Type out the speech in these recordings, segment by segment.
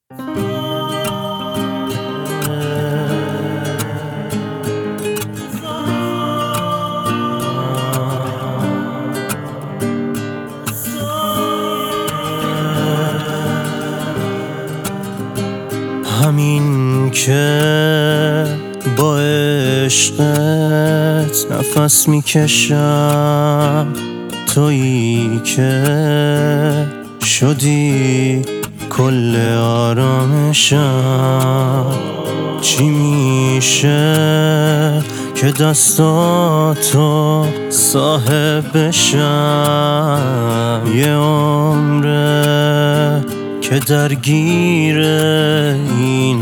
همین که با عشقت نفس میکشم، تویی که شدی کل آرامشم. چی میشه که دستاتو صاحب بشم؟ یه عمره که درگیر این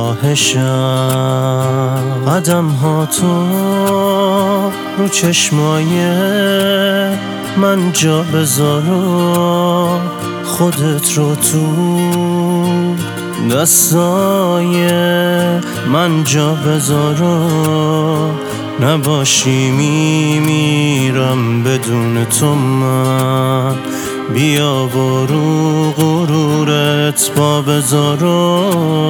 خواهشم. قدم ها تو رو چشمای من جا بذار و خودت رو تو دستای من جا بذار و نباشی میمیرم بدون تو من. بیا برو غرورت پا بذار و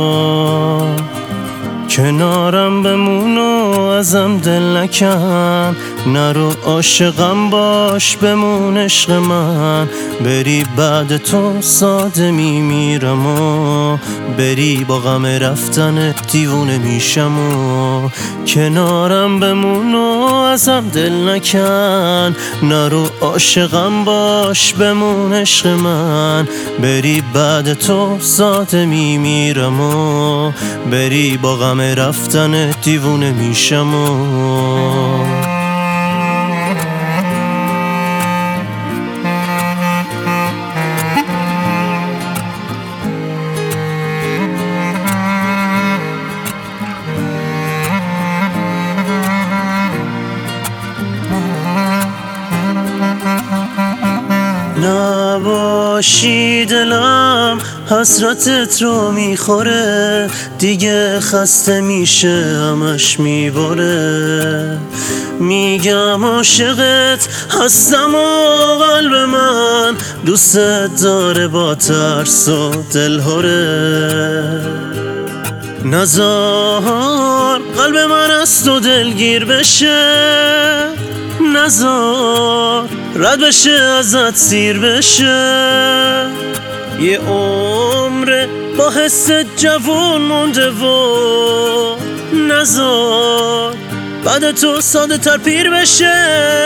کنارم بمون و ازم دل نکن. نرو عاشقم باش بمون عشق من. بری بعد تو ساده میمیرم و بری با غم رفتن دیوونه میشم و کنارم بمون و ازم دل نکن. نرو عاشقم باش بمون عشق من. بری بعد تو ساده میمیرم و بری با غم رفتن دیوونه میشم و نباشی دلم حسرتت رو میخوره، دیگه خسته میشه همش میبره. میگم عاشقت هستم و قلب من دوست داره با ترس و دلهوره. نزار قلب من از تو دلگیر بشه، نزار رد بشه ازت سیر بشه. یه عمر با حس جوون مونده و نزار بعد تو ساده تر پیر بشه.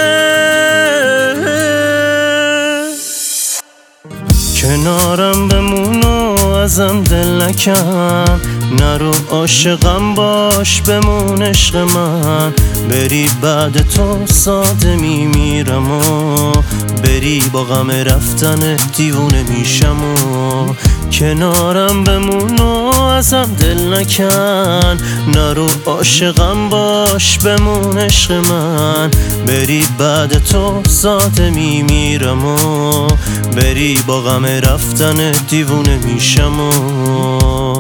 کنارم بمون و ازم دل نکن. نرو عاشقم باش بمون عشق من. بری بعد تو ساده میمیرم و بری با غم رفتن دیوونه میشم و کنارم بمون و ازم دل نکن. نرو عاشقم باش بمون عشق من. بری بعد تو ساده میمیرم و بری با غم رفتن دیوونه میشم و